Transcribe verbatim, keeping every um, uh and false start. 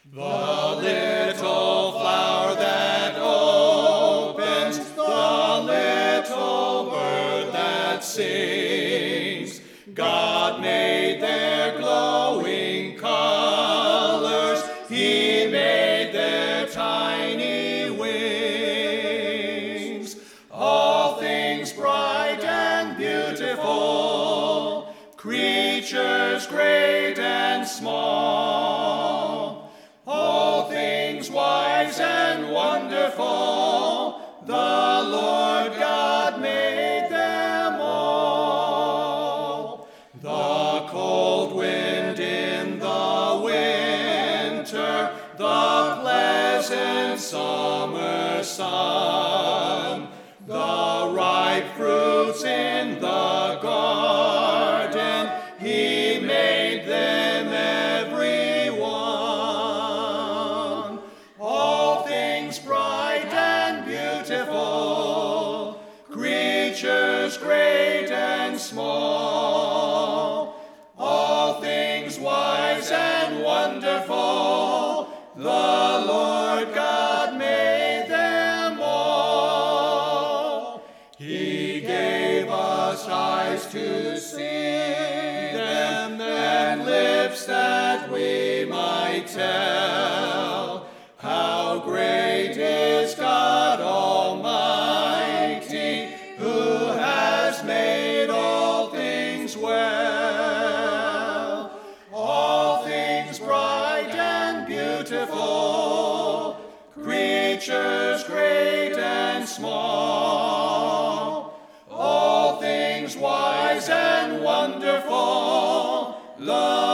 The little flower that opens, the little bird that sings, God made their glowing colors, He made their tiny wings. All things bright and beautiful, creatures great and small, all things wise and wonderful, the Lord God made them all. The cold wind in the winter, the pleasant summer sun, the ripe fruits in the garden, He made them every one. All things bright and beautiful, creatures great and small, all things wise and wonderful, the Lord God made them all. He gave us eyes to see them and lips that we might tell how great is God Almighty, who has made all things well. All things bright and beautiful, creatures great and small, all things wise and wonderful, love